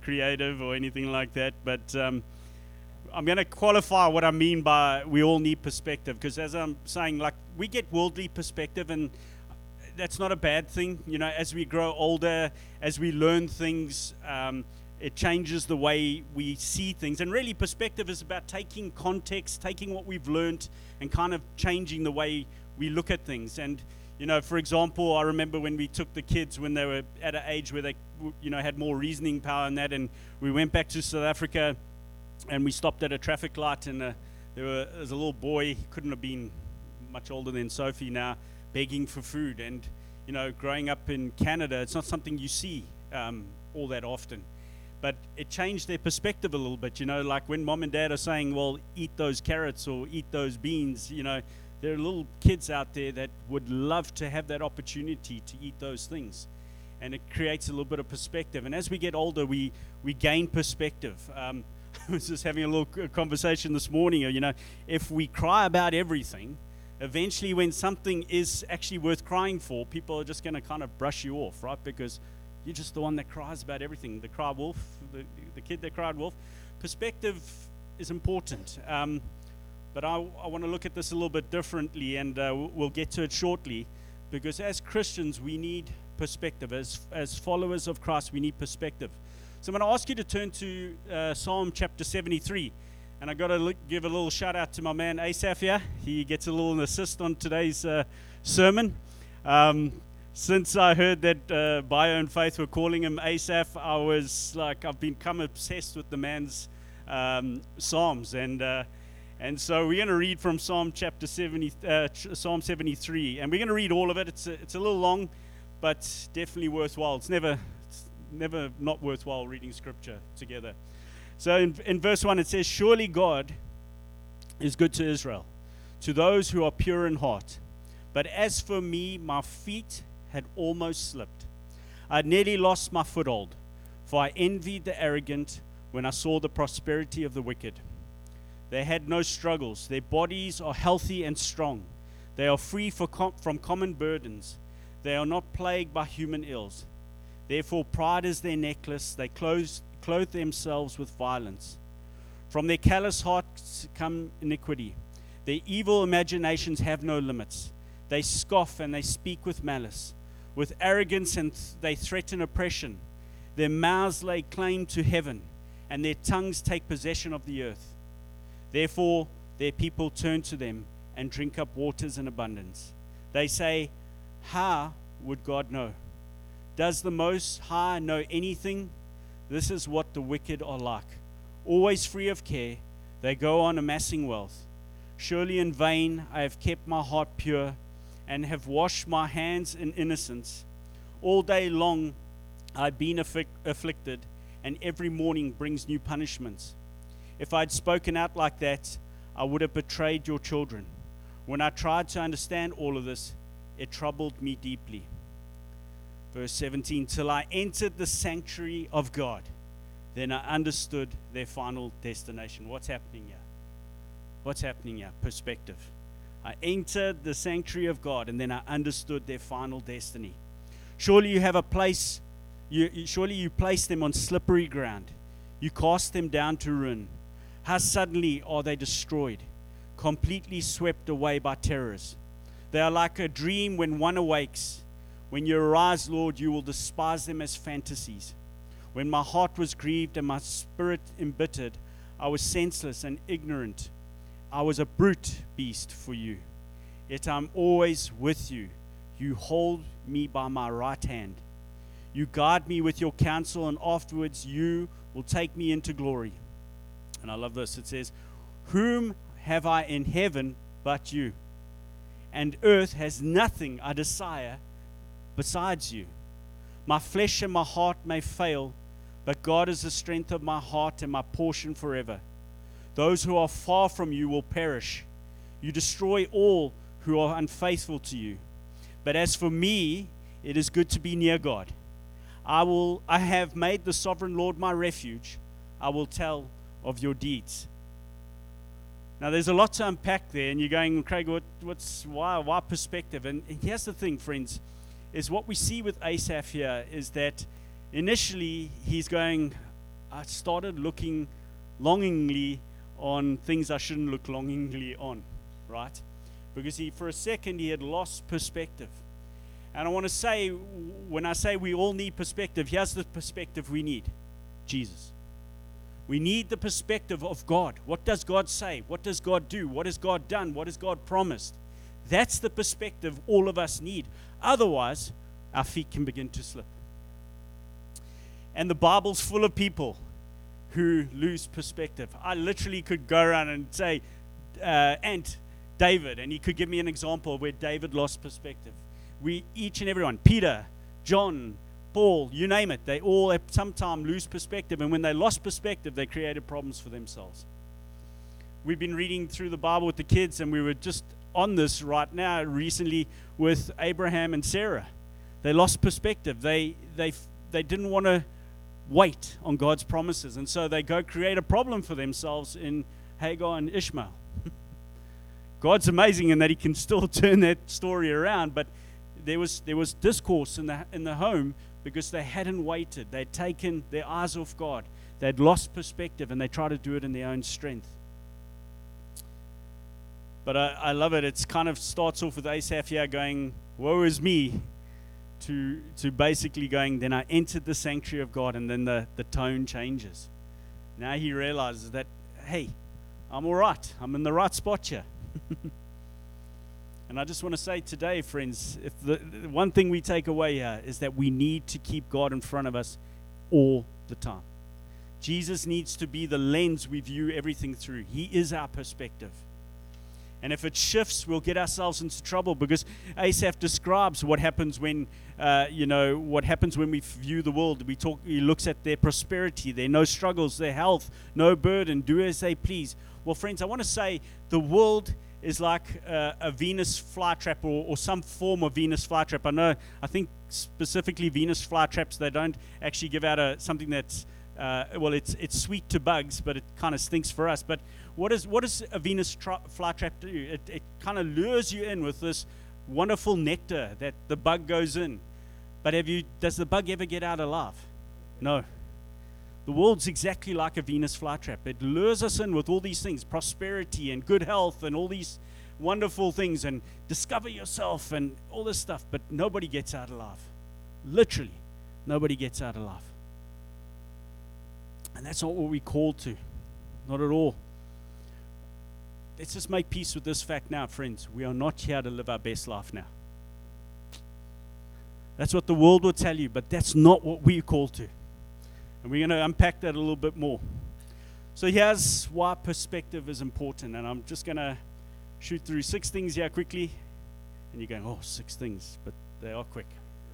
creative or anything like that, but I'm going to qualify what I mean by we all need perspective, because as I'm saying, like, we get worldly perspective, and that's not a bad thing. You know, as we grow older, as we learn things, it changes the way we see things. And really, perspective is about taking context, taking what we've learned, and kind of changing the way we look at things. And, you know, for example, I remember when we took the kids when they were at an age where they, you know, had more reasoning power and that, and we went back to South Africa, and we stopped at a traffic light, and there was a little boy, he couldn't have been much older than Sophie now, begging for food. And, you know, growing up in Canada, it's not something you see all that often. But it changed their perspective a little bit, you know, like when mom and dad are saying, well, eat those carrots or eat those beans, you know, there are little kids out there that would love to have that opportunity to eat those things. And it creates a little bit of perspective. And as we get older, we gain perspective. I was just having a little conversation this morning, you know, if we cry about everything, eventually when something is actually worth crying for, people are just going to kind of brush you off, right? Because you're just the one that cries about everything. The cry wolf, the kid that cried wolf. Perspective is important. But I want to look at this a little bit differently, and we'll get to it shortly, because as Christians, we need perspective. As followers of Christ, we need perspective. So I'm going to ask you to turn to Psalm chapter 73. And I've got to give a little shout out to my man Asaph here. He gets a little assist on today's sermon. Since I heard that Bio and Faith were calling him Asaph, I was like, I've become obsessed with the man's Psalms. And so we're going to read from Psalm chapter 70, Psalm 73. And we're going to read all of it. It's a little long, but definitely worthwhile. It's never not worthwhile reading scripture together. So in verse 1 it says, surely God is good to Israel, to those who are pure in heart. But as for me, my feet had almost slipped. I had nearly lost my foothold, for I envied the arrogant when I saw the prosperity of the wicked. They had no struggles. Their bodies are healthy and strong. They are free from common burdens. They are not plagued by human ills. Therefore pride is their necklace. They clothe themselves with violence. From their callous hearts come iniquity. Their evil imaginations have no limits. They scoff and they speak with malice. With arrogance and they threaten oppression. Their mouths lay claim to heaven, and their tongues take possession of the earth. Therefore their people turn to them and drink up waters in abundance. They say, how would God know? Does the Most High know anything? This is what the wicked are like. Always free of care, they go on amassing wealth. Surely in vain I have kept my heart pure and have washed my hands in innocence. All day long I've been afflicted, and every morning brings new punishments. If I had spoken out like that, I would have betrayed your children. When I tried to understand all of this, it troubled me deeply. Verse 17, till I entered the sanctuary of God, then I understood their final destination. What's happening here? What's happening here? Perspective. I entered the sanctuary of God, and then I understood their final destiny. Surely you have a place, surely you place them on slippery ground. You cast them down to ruin. How suddenly are they destroyed, completely swept away by terrors. They are like a dream when one awakes. When you arise, Lord, you will despise them as fantasies. When my heart was grieved and my spirit embittered, I was senseless and ignorant. I was a brute beast for you. Yet I'm always with you. You hold me by my right hand. You guide me with your counsel, and afterwards you will take me into glory. And I love this. It says, whom have I in heaven but you? And earth has nothing I desire besides you. My flesh and my heart may fail, but God is the strength of my heart and my portion forever. Those who are far from you will perish. You destroy all who are unfaithful to you. But as for me, it is good to be near God. I have made the sovereign Lord my refuge. I will tell of your deeds. Now, there's a lot to unpack there, and you're going, Craig, why perspective? And here's the thing, friends, is what we see with Asaph here is that initially he's going, I started looking longingly on things I shouldn't look longingly on, right? Because for a second, he had lost perspective. And I want to say, when I say we all need perspective, here's the perspective we need: Jesus. We need the perspective of God. What does God say? What does God do? What has God done? What has God promised? That's the perspective all of us need. Otherwise, our feet can begin to slip. And the Bible's full of people who lose perspective. I literally could go around and say, David, and he could give me an example where David lost perspective. Each and everyone, Peter, John, Paul, you name it, they all at some time lose perspective. And when they lost perspective, they created problems for themselves. We've been reading through the Bible with the kids, and we were just on this right now recently with Abraham and Sarah. They lost perspective. They didn't want to wait on God's promises, and so they go create a problem for themselves in Hagar and Ishmael. God's amazing in that he can still turn that story around, but there was discourse in the home because they hadn't waited. They'd taken their eyes off God. They'd lost perspective, and they tried to do it in their own strength. But I love it. It's kind of starts off with Asaph here going, woe is me, to basically going, then I entered the sanctuary of God, and then the tone changes. Now he realizes that, hey, I'm all right. I'm in the right spot here. And I just want to say today, friends, if the one thing we take away here is that we need to keep God in front of us all the time. Jesus needs to be the lens we view everything through. He is our perspective. And if it shifts, we'll get ourselves into trouble, because Asaph describes what happens when, what happens when we view the world. He looks at their prosperity, their no struggles, their health, no burden, do as they please. Well, friends, I want to say the world is like a Venus flytrap or some form of Venus flytrap. I think specifically Venus flytraps, they don't actually give out something that's, it's sweet to bugs, but it kind of stinks for us. But what does a Venus flytrap do? It kind of lures you in with this wonderful nectar that the bug goes in. But does the bug ever get out alive? No. The world's exactly like a Venus flytrap. It lures us in with all these things, prosperity and good health and all these wonderful things, and discover yourself and all this stuff. But nobody gets out alive. Literally, nobody gets out alive. And that's not what we're called to. Not at all. Let's just make peace with this fact now, friends. We are not here to live our best life now. That's what the world will tell you, but that's not what we're called to. And we're going to unpack that a little bit more. So here's why perspective is important. And I'm just going to shoot through 6 things here quickly. And you're going, 6 things, but they are quick.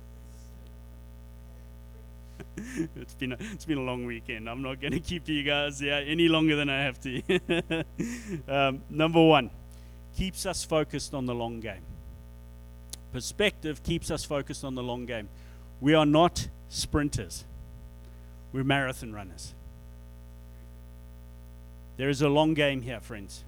It's been a long weekend. I'm not going to keep you guys any longer than I have to. Number 1, keeps us focused on the long game. Perspective keeps us focused on the long game. We are not sprinters. We're marathon runners. There is a long game here, friends.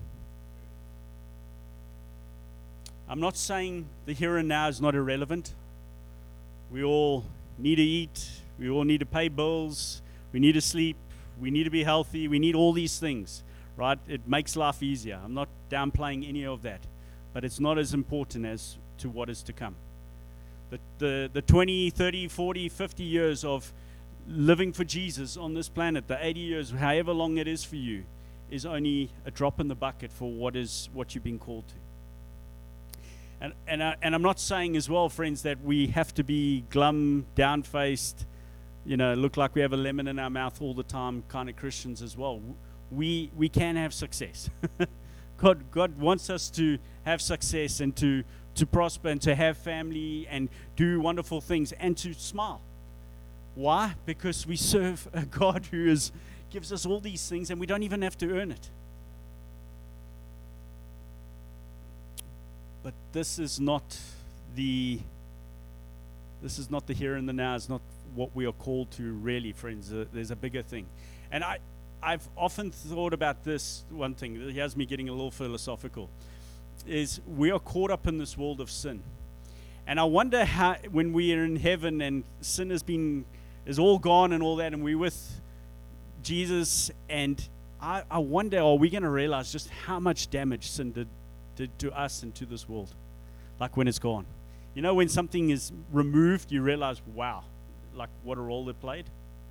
I'm not saying the here and now is not irrelevant. We all need to eat. We all need to pay bills. We need to sleep. We need to be healthy. We need all these things, right? It makes life easier. I'm not downplaying any of that, but it's not as important as to what is to come. The 20, 30, 40, 50 years of living for Jesus on this planet, the 80 years, however long it is for you, is only a drop in the bucket for what you've been called to. And I'm not saying as well, friends, that we have to be glum, down-faced, look like we have a lemon in our mouth all the time kind of Christians as well. We can have success. God wants us to have success and to prosper and to have family and do wonderful things and to smile. Why? Because we serve a God who gives us all these things and we don't even have to earn it. But this is not the here and the now. It's not what we are called to, really, friends. There's a bigger thing. And I've often thought about this one thing that has me getting a little philosophical, is we are caught up in this world of sin. And I wonder how, when we are in heaven and sin is all gone and all that, and we're with Jesus, and I wonder, are we going to realize just how much damage sin did to us and to this world? Like when it's gone. You know, when something is removed, you realize, wow, like what a role it played.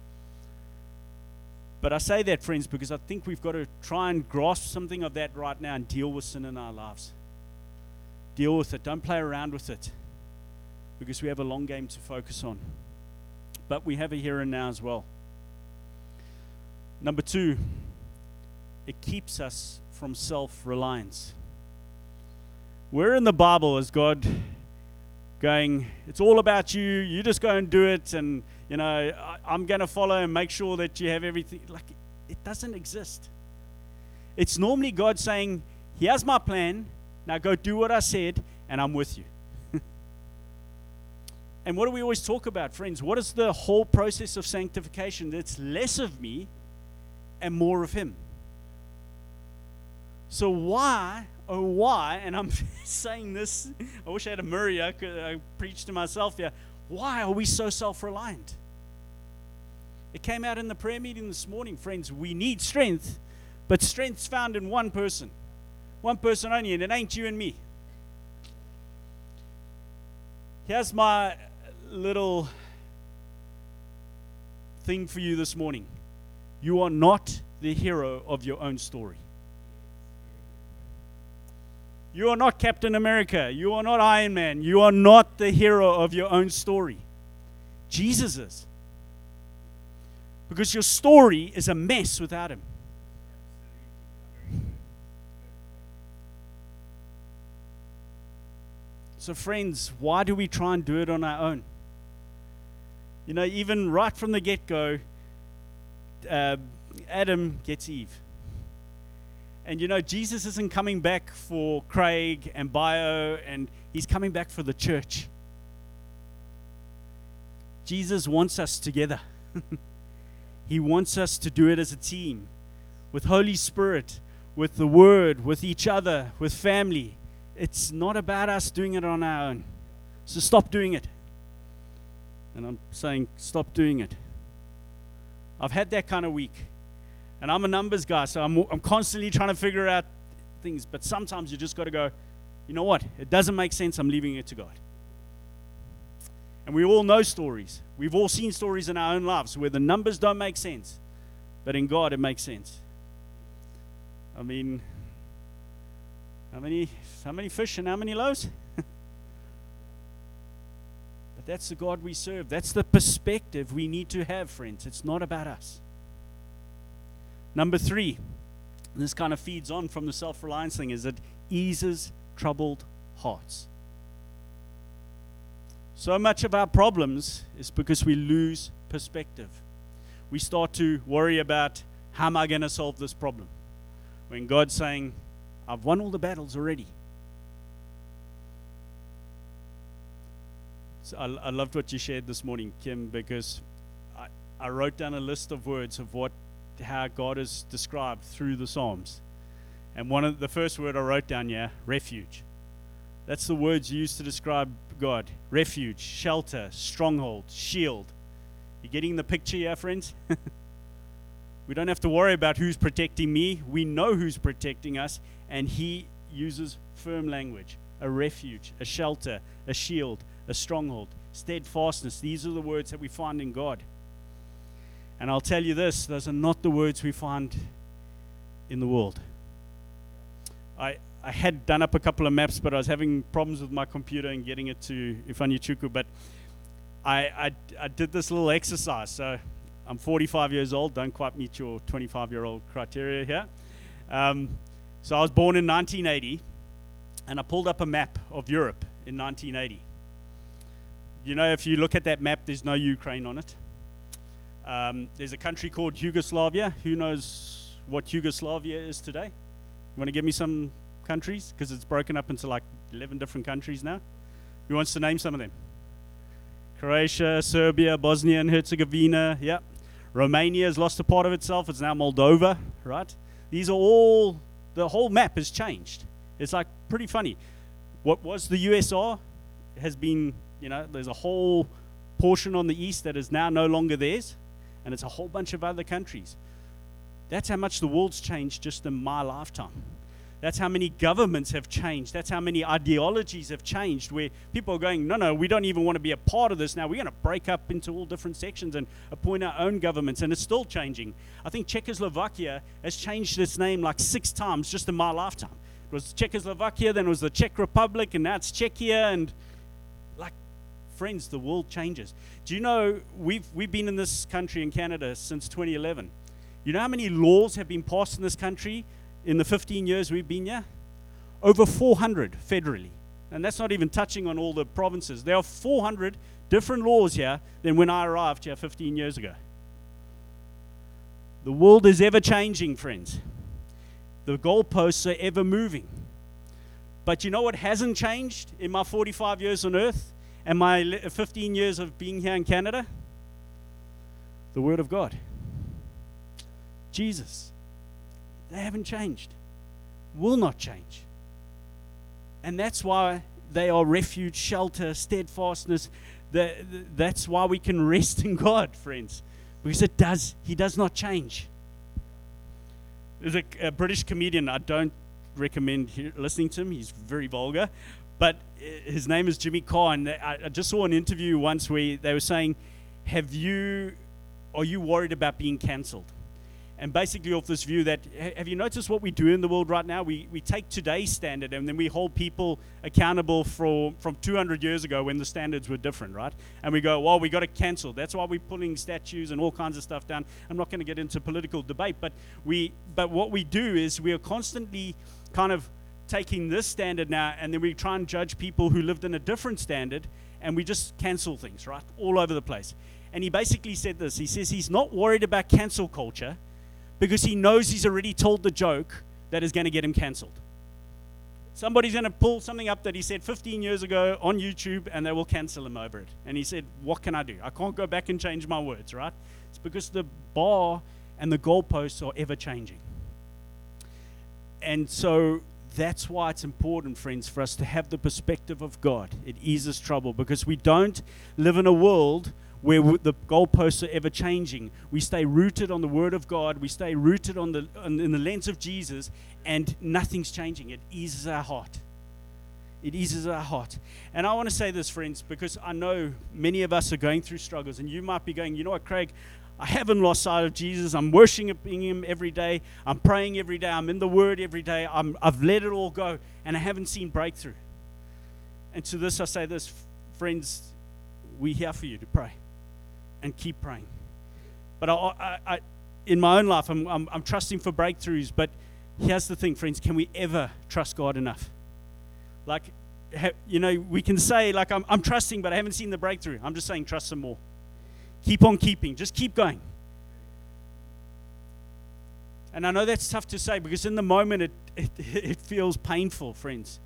But I say that, friends, because I think we've got to try and grasp something of that right now and deal with sin in our lives. Deal with it. Don't play around with it, because we have a long game to focus on. But we have a here and now as well. Number 2, it keeps us from self-reliance. Where in the Bible is God going, it's all about you, you just go and do it, and you know, I'm going to follow and make sure that you have everything? Like, it doesn't exist. It's normally God saying, here's my plan, now go do what I said, and I'm with you. And what do we always talk about, friends? What is the whole process of sanctification? It's less of me and more of Him. So why, oh why, and I'm saying this, I wish I had a mirror here, I preach to myself here. Why are we so self-reliant? It came out in the prayer meeting this morning, friends. We need strength, but strength's found in one person only, and it ain't you and me. Here's my little thing for you this morning. You are not the hero of your own story. You are not Captain America. You are not Iron Man. You are not the hero of your own story. Jesus is. Because your story is a mess without Him. So friends, why do we try and do it on our own? You know, even right from the get-go, Adam gets Eve. And you know, Jesus isn't coming back for Craig and Bio, and He's coming back for the church. Jesus wants us together. He wants us to do it as a team, with Holy Spirit, with the Word, with each other, with family. It's not about us doing it on our own. So stop doing it. And I'm saying, stop doing it. I've had that kind of week. And I'm a numbers guy, so I'm constantly trying to figure out things. But sometimes you just got to go, you know what? It doesn't make sense. I'm leaving it to God. And we all know stories. We've all seen stories in our own lives where the numbers don't make sense. But in God, it makes sense. I mean, how many fish and how many loaves? But that's the God we serve. That's the perspective we need to have, friends. It's not about us. Number 3, this kind of feeds on from the self-reliance thing, is it eases troubled hearts. So much of our problems is because we lose perspective. We start to worry about, how am I going to solve this problem? When God's saying, I've won all the battles already. So I loved what you shared this morning, Kim, because I wrote down a list of words of how God is described through the Psalms. And the first word I wrote down here, refuge. That's the words used to describe God. Refuge, shelter, stronghold, shield. You getting the picture here, friends? We don't have to worry about who's protecting me. We know who's protecting us, and He uses firm language. A refuge, a shelter, a shield, a stronghold, steadfastness. These are the words that we find in God. And I'll tell you this, those are not the words we find in the world. I had done up a couple of maps, but I was having problems with my computer and getting it to Ifanichuku. But I did this little exercise. So I'm 45 years old. Don't quite meet your 25-year-old criteria here. So I was born in 1980, and I pulled up a map of Europe in 1980. You know, if you look at that map, there's no Ukraine on it. There's a country called Yugoslavia. Who knows what Yugoslavia is today? You want to give me some countries? Because it's broken up into like 11 different countries now. Who wants to name some of them? Croatia, Serbia, Bosnia and Herzegovina. Yeah. Romania has lost a part of itself. It's now Moldova, right? These are all, the whole map has changed. It's like pretty funny. What was the USR has been, you know, there's a whole portion on the east that is now no longer theirs. And it's a whole bunch of other countries. That's how much the world's changed just in my lifetime. That's how many governments have changed. That's how many ideologies have changed, where people are going, no, we don't even want to be a part of this now. We're going to break up into all different sections and appoint our own governments, and it's still changing. I think Czechoslovakia has changed its name like 6 times just in my lifetime. It was Czechoslovakia, then it was the Czech Republic, and now it's Czechia, and like, friends, the world changes. Do you know, we've been in this country in Canada since 2011. You know how many laws have been passed in this country in the 15 years we've been here? Over 400 federally. And that's not even touching on all the provinces. There are 400 different laws here than when I arrived here 15 years ago. The world is ever changing, friends. The goalposts are ever moving. But you know what hasn't changed in my 45 years on earth and my 15 years of being here in Canada? The Word of God. Jesus. They haven't changed, will not change. And that's why they are refuge, shelter, steadfastness. That's why we can rest in God, friends, because He does not change. There's a British comedian, I don't recommend listening to him, he's very vulgar, but his name is Jimmy Carr, and I just saw an interview once where they were saying, are you worried about being cancelled? And basically off this view that, have you noticed what we do in the world right now? We take today's standard and then we hold people accountable from 200 years ago when the standards were different, right? And we go, well, we got to cancel. That's why we're pulling statues and all kinds of stuff down. I'm not going to get into political debate, but what we do is we are constantly kind of taking this standard now, and then we try and judge people who lived in a different standard, and we just cancel things, right? All over the place. And he basically said this. He says he's not worried about cancel culture, because he knows he's already told the joke that is going to get him cancelled. Somebody's going to pull something up that he said 15 years ago on YouTube, and they will cancel him over it. And he said, what can I do? I can't go back and change my words, right? It's because the bar and the goalposts are ever changing. And so that's why it's important, friends, for us to have the perspective of God. It eases trouble, because we don't live in a world where the goalposts are ever changing. We stay rooted on the Word of God. We stay rooted in the lens of Jesus, and nothing's changing. It eases our heart. It eases our heart. And I want to say this, friends, because I know many of us are going through struggles, and you might be going, you know what, Craig, I haven't lost sight of Jesus. I'm worshiping Him every day. I'm praying every day. I'm in the Word every day. I've let it all go, and I haven't seen breakthrough. And to this, I say this, friends, we're here for you to pray. And keep praying. But I in my own life, I'm trusting for breakthroughs. But here's the thing, friends: can we ever trust God enough? Like, we can say, like, I'm trusting, but I haven't seen the breakthrough. I'm just saying, trust some more. Keep on keeping. Just keep going. And I know that's tough to say, because in the moment it feels painful, friends.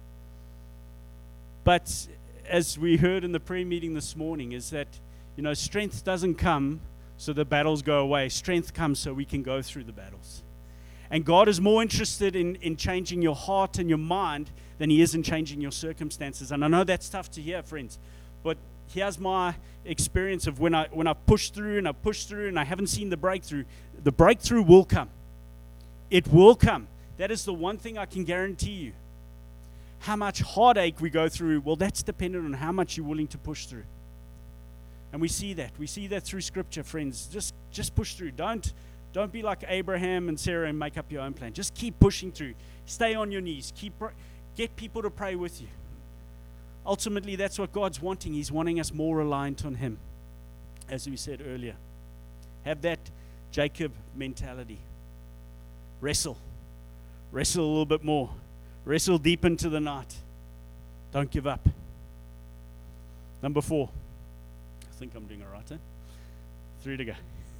But as we heard in the prayer meeting this morning, is that, strength doesn't come so the battles go away. Strength comes so we can go through the battles. And God is more interested in changing your heart and your mind than He is in changing your circumstances. And I know that's tough to hear, friends. But here's my experience of when I push through and I haven't seen the breakthrough. The breakthrough will come. It will come. That is the one thing I can guarantee you. How much heartache we go through, well, that's dependent on how much you're willing to push through. And we see that. We see that through Scripture, friends. Just push through. Don't be like Abraham and Sarah and make up your own plan. Just keep pushing through. Stay on your knees. Get people to pray with you. Ultimately, that's what God's wanting. He's wanting us more reliant on Him, as we said earlier. Have that Jacob mentality. Wrestle a little bit more. Wrestle deep into the night. Don't give up. Number 4. I think I'm doing all right, eh? 3 to go.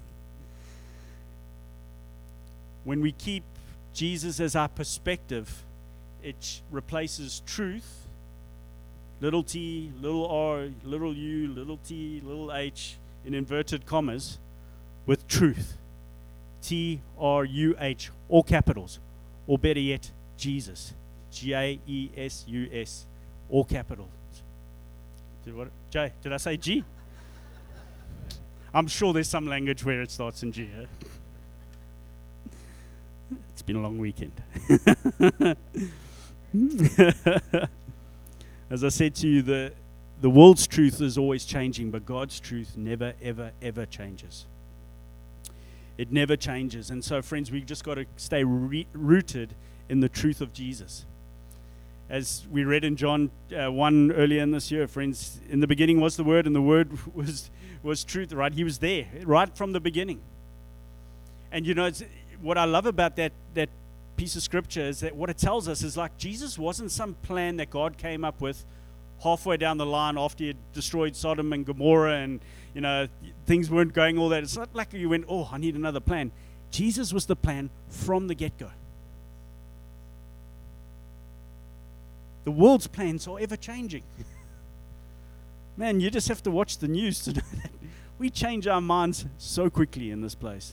When we keep Jesus as our perspective, it replaces truth, little t, little r, little u, little t, little h, in inverted commas, with truth. T-R-U-H, all capitals. Or better yet, Jesus. J-E-S-U-S, all capitals. J, did I say G? I'm sure there's some language where it starts in G. been a long weekend. As I said to you, the world's truth is always changing, but God's truth never, ever, ever changes. It never changes. And so, friends, we've just got to stay rooted in the truth of Jesus. As we read in John 1 earlier in this year, friends, in the beginning was the Word, and the Word was truth, right? He was there right from the beginning. And you know, what I love about that piece of scripture is that what it tells us is like Jesus wasn't some plan that God came up with halfway down the line after he had destroyed Sodom and Gomorrah, and you know, things weren't going all that. It's not like you went, oh, I need another plan. Jesus was the plan from the get-go. The world's plans are ever changing. Man, you just have to watch the news to know that we change our minds so quickly in this place.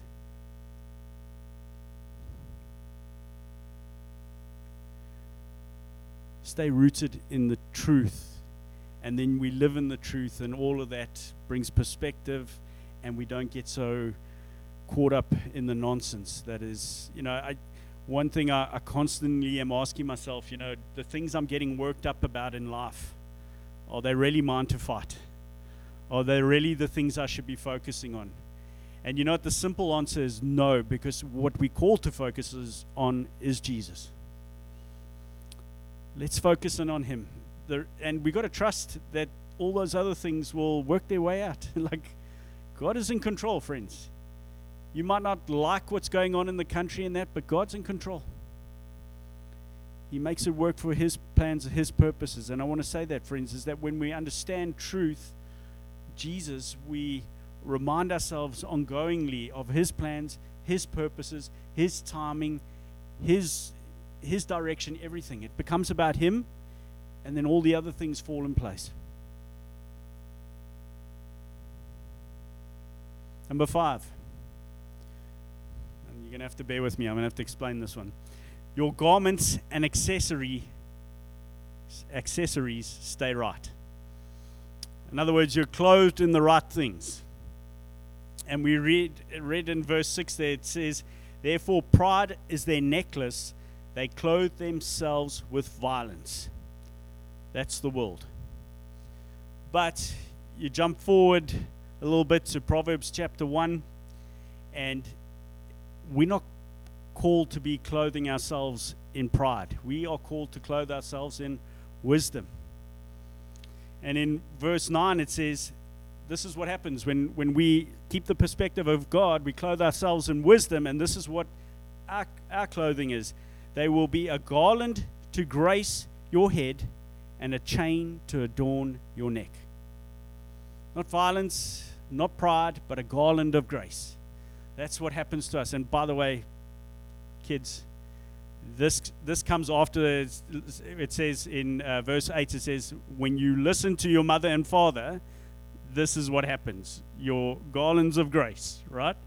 Stay rooted in the truth, and then we live in the truth, and all of that brings perspective, and we don't get so caught up in the nonsense that is, you know, one thing I constantly am asking myself, you know, the things I'm getting worked up about in life, are they really mine to fight? Are they really the things I should be focusing on? And you know what, the simple answer is no, because what we call to focus on is Jesus. Let's focus in on him. And we got to trust that all those other things will work their way out. Like, God is in control, friends. You might not like what's going on in the country and that, but God's in control. He makes it work for his plans and his purposes. And I want to say that, friends, is that when we understand truth, Jesus, we remind ourselves ongoingly of his plans, his purposes, his timing, his direction, everything. It becomes about him, and then all the other things fall in place. Number 5. And you're going to have to bear with me. I'm going to have to explain this one. Your garments and accessories stay right. In other words, you're clothed in the right things. And we read in verse 6 there, it says, therefore pride is their necklace. They clothe themselves with violence. That's the world. But you jump forward a little bit to Proverbs chapter 1, and we're not called to be clothing ourselves in pride. We are called to clothe ourselves in wisdom. And in verse 9 it says, this is what happens when we keep the perspective of God. We clothe ourselves in wisdom, and this is what our clothing is. They will be a garland to grace your head and a chain to adorn your neck. Not violence, not pride, but a garland of grace. That's what happens to us. And by the way, kids, this comes after it says in verse 8, it says, when you listen to your mother and father, this is what happens. Your garlands of grace, right?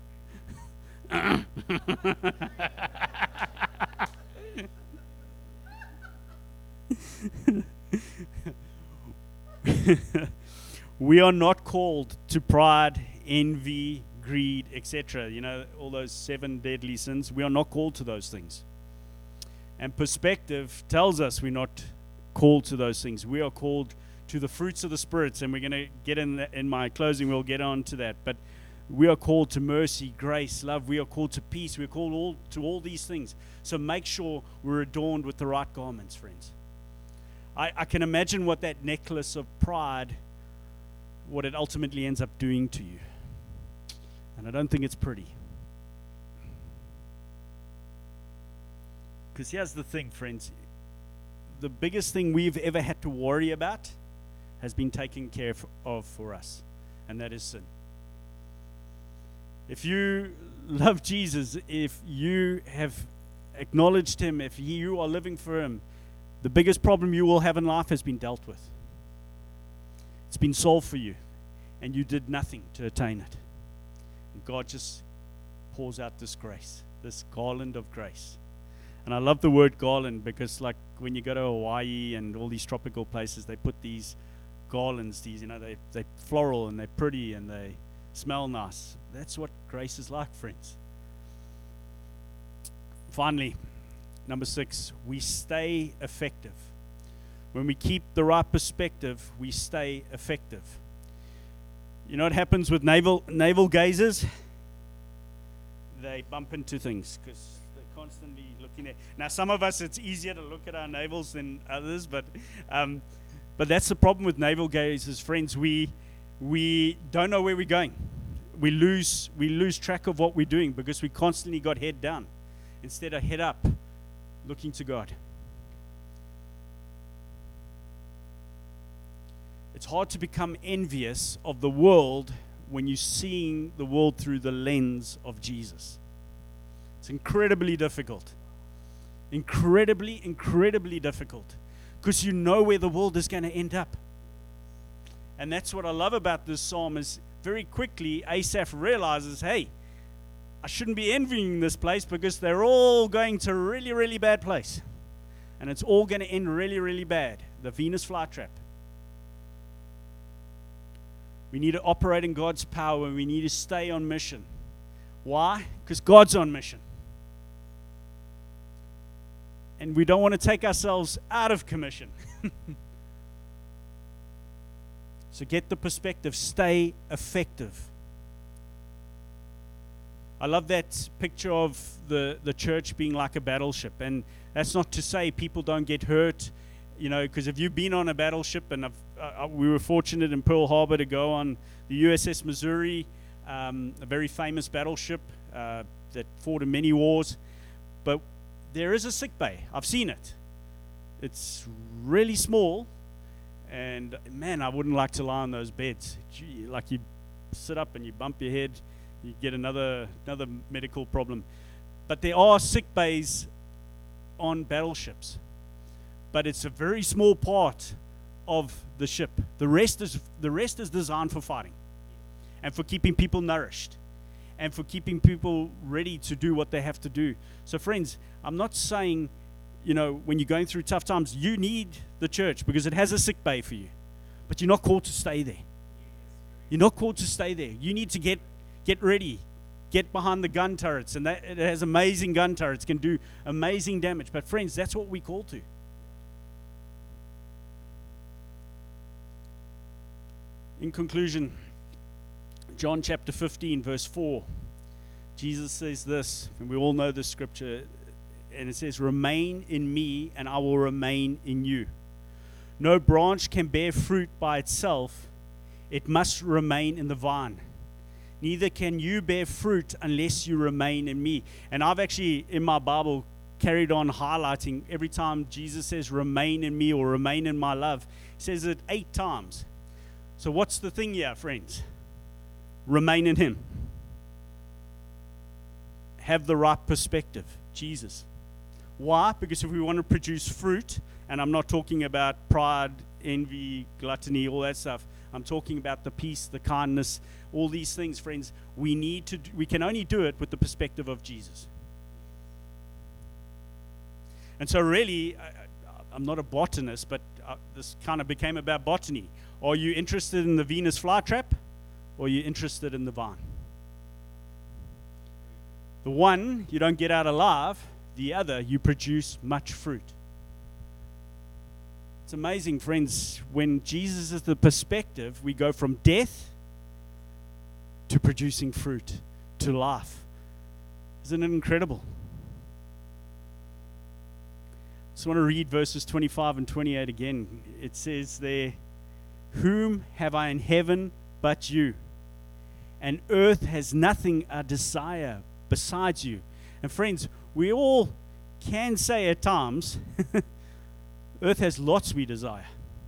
We are not called to pride, envy, greed, etc. You know, all those 7 deadly sins. We are not called to those things. And perspective tells us we're not called to those things. We are called to the fruits of the spirits, and we're going to get in my closing, we'll get on to that. But we are called to mercy, grace, love. We are called to peace. We're called to all these things. So make sure we're adorned with the right garments, friends. I can imagine what that necklace of pride, what it ultimately ends up doing to you. And I don't think it's pretty. Because here's the thing, friends. The biggest thing we've ever had to worry about has been taken care of for us, and that is sin. If you love Jesus, if you have acknowledged him, if you are living for him, the biggest problem you will have in life has been dealt with. It's been solved for you, and you did nothing to attain it. And God just pours out this grace, this garland of grace. And I love the word garland because, like, when you go to Hawaii and all these tropical places, they put these garlands, these, you know, they're floral and they're pretty and they smell nice. That's what grace is like, friends. Finally, number 6, we stay effective. When we keep the right perspective, we stay effective. You know what happens with navel gazers? They bump into things because they're constantly looking at. Now, some of us, it's easier to look at our navels than others, but that's the problem with navel gazers, friends. We don't know where we're going. We lose track of what we're doing because we constantly got head down instead of head up, looking to God. It's hard to become envious of the world when you're seeing the world through the lens of Jesus. It's incredibly difficult. Incredibly difficult. Because you know where the world is going to end up. And that's what I love about this psalm is very quickly Asaph realizes, hey, I shouldn't be envying this place because they're all going to a really, really bad place. And it's all going to end really, really bad. The Venus flytrap. We need to operate in God's power and we need to stay on mission. Why? Because God's on mission. And we don't want to take ourselves out of commission. So get the perspective. Stay effective. I love that picture of the church being like a battleship. And that's not to say people don't get hurt. You know, because if you've been on a battleship, and we were fortunate in Pearl Harbor to go on the USS Missouri, a very famous battleship that fought in many wars. But there is a sick bay. I've seen it. It's really small, and man, I wouldn't like to lie on those beds. Gee, like you sit up and you bump your head, you get another medical problem. But there are sick bays on battleships. But it's a very small part of the ship. The rest is designed for fighting and for keeping people nourished and for keeping people ready to do what they have to do. So friends, I'm not saying, you know, when you're going through tough times, you need the church because it has a sick bay for you. But you're not called to stay there. You're not called to stay there. You need to get ready. Get behind the gun turrets. And it has amazing gun turrets, can do amazing damage. But friends, that's what we're called to. In conclusion, John chapter 15, verse 4, Jesus says this, and we all know this scripture, and it says, "Remain in me, and I will remain in you. No branch can bear fruit by itself. It must remain in the vine. Neither can you bear fruit unless you remain in me." And I've actually, in my Bible, carried on highlighting every time Jesus says, "Remain in me," or "Remain in my love." He says it 8 times. So what's the thing here, friends? Remain in him. Have the right perspective, Jesus. Why? Because if we want to produce fruit, and I'm not talking about pride, envy, gluttony, all that stuff. I'm talking about the peace, the kindness, all these things, friends. We can only do it with the perspective of Jesus. And so really, I'm not a botanist, but this kind of became about botany. Are you interested in the Venus flytrap, or are you interested in the vine? The one you don't get out alive, the other you produce much fruit. It's amazing, friends. When Jesus is the perspective, we go from death to producing fruit, to life. Isn't it incredible? I just want to read verses 25 and 28 again. It says there, "Whom have I in heaven but you? And earth has nothing I desire besides you." And friends, we all can say at times, earth has lots we desire.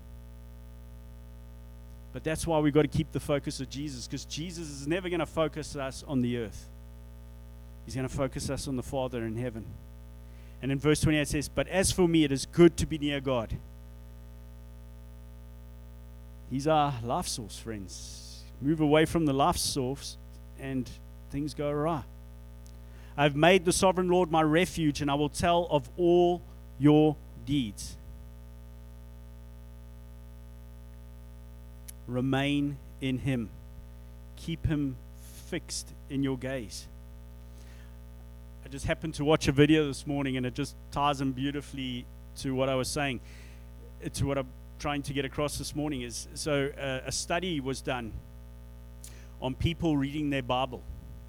But that's why we've got to keep the focus of Jesus, because Jesus is never going to focus us on the earth. He's going to focus us on the Father in heaven. And in verse 28 it says, "But as for me, it is good to be near God." He's our life source, friends. Move away from the life source and things go awry. "I've made the sovereign Lord my refuge, and I will tell of all your deeds." Remain in him. Keep him fixed in your gaze. just happened to watch a video this morning, and it just ties in beautifully to what I was saying. To what I'm trying to get across this morning is, a study was done on people reading their Bible.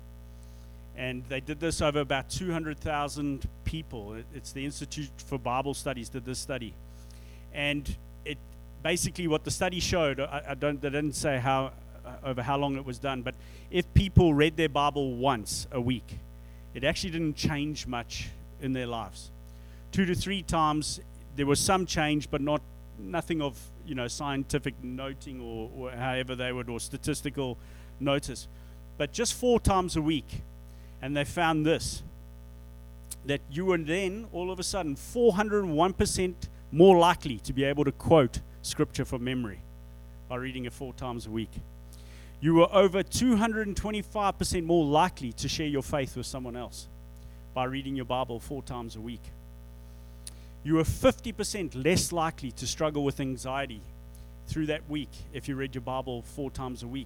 And they did this over about 200,000 people. It's the Institute for Bible Studies did this study. And it basically what the study showed, they didn't say over how long it was done, but if people read their Bible once a week, it actually didn't change much in their lives. 2 to 3 times there was some change, but nothing of scientific noting or however they would, or statistical notice. But just 4 times a week, and they found this, that you were then all of a sudden 401% more likely to be able to quote scripture from memory by reading it 4 times a week. You were over 225% more likely to share your faith with someone else by reading your Bible 4 times a week. You were 50% less likely to struggle with anxiety through that week if you read your Bible 4 times a week.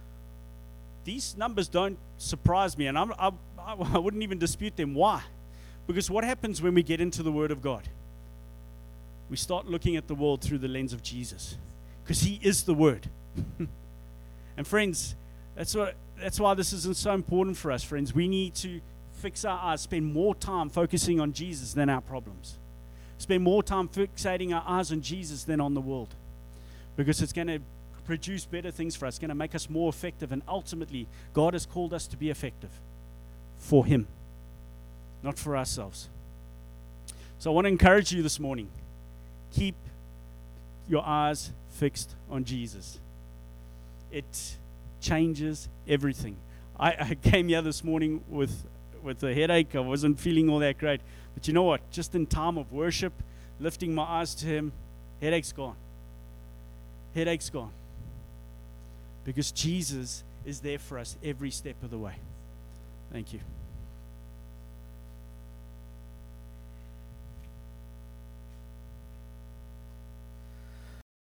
These numbers don't surprise me, and I wouldn't even dispute them. Why? Because what happens when we get into the Word of God? We start looking at the world through the lens of Jesus, because He is the Word. And friends, that's why this isn't so important for us, friends. We need to fix our eyes, spend more time focusing on Jesus than our problems. Spend more time fixating our eyes on Jesus than on the world, because it's going to produce better things for us. It's going to make us more effective, and ultimately, God has called us to be effective for Him, not for ourselves. So I want to encourage you this morning. Keep your eyes fixed on Jesus. It changes everything. I came here this morning with a headache. I wasn't feeling all that great. But you know what? Just in time of worship, lifting my eyes to Him, headache's gone. Headache's gone. Because Jesus is there for us every step of the way. Thank you.